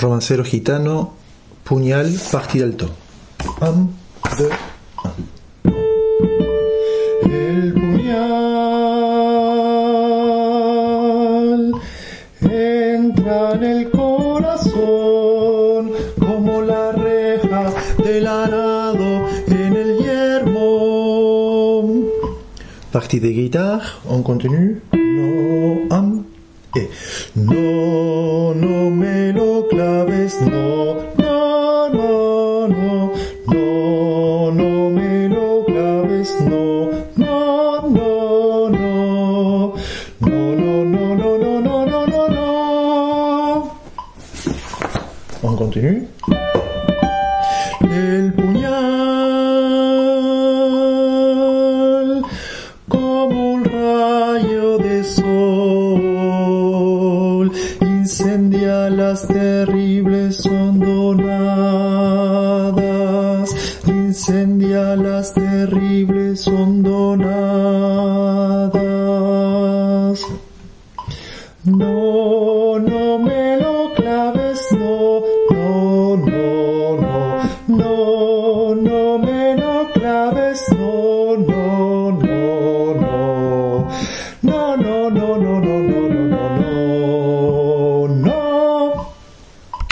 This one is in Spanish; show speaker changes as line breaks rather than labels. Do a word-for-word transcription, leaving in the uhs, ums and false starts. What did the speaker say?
Romancero gitano, puñal, partida alto. Un, deux, un.
El puñal entra en el corazón como la reja del arado en el yermo.
Partie de guitare, on continue.
No, un, et. No, no me lo claves, no, no, no, no, no, no me lo claves, no, no, no, no, no, no, no, no, no, no, no, no, no.
On continue.
El puñal como un rayo de sol incendia las terribles hondonadas, incendia las terribles hondonadas.